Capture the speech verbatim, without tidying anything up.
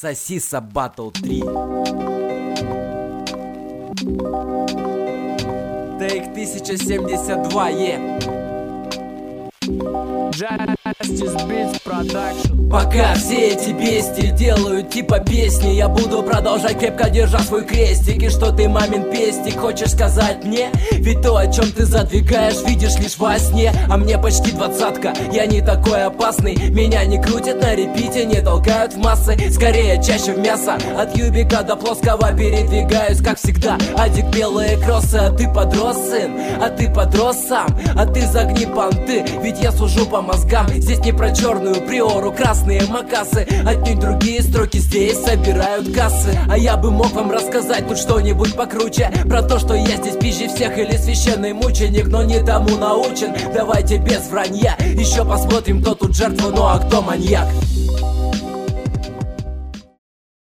Сосиса Батл три. Тейк тысяча семьдесят два, е. Justice Beats Production. Пока все эти бестии делают типа песни, я буду продолжать крепко держать свой крестик. И что ты, мамин пестик, хочешь сказать мне? Ведь то, о чем ты задвигаешь, видишь лишь во сне. А мне почти двадцатка, я не такой опасный. Меня не крутят на репите, не толкают в массы. Скорее, чаще в мясо, от юбика до плоского передвигаюсь, как всегда. Адик белые кроссы, а ты подрос, сын. А ты подрос сам, а ты загни понты. Ведь я сужу по мозгам, здесь не про черную приору, красные макасы. Отнюдь другие строки здесь собирают кассы. А я бы мог вам рассказать тут что-нибудь покруче, про то, что я здесь пизже всех или священный мученик, но не тому научен. Давайте без вранья, еще посмотрим, кто тут жертва, ну а кто маньяк.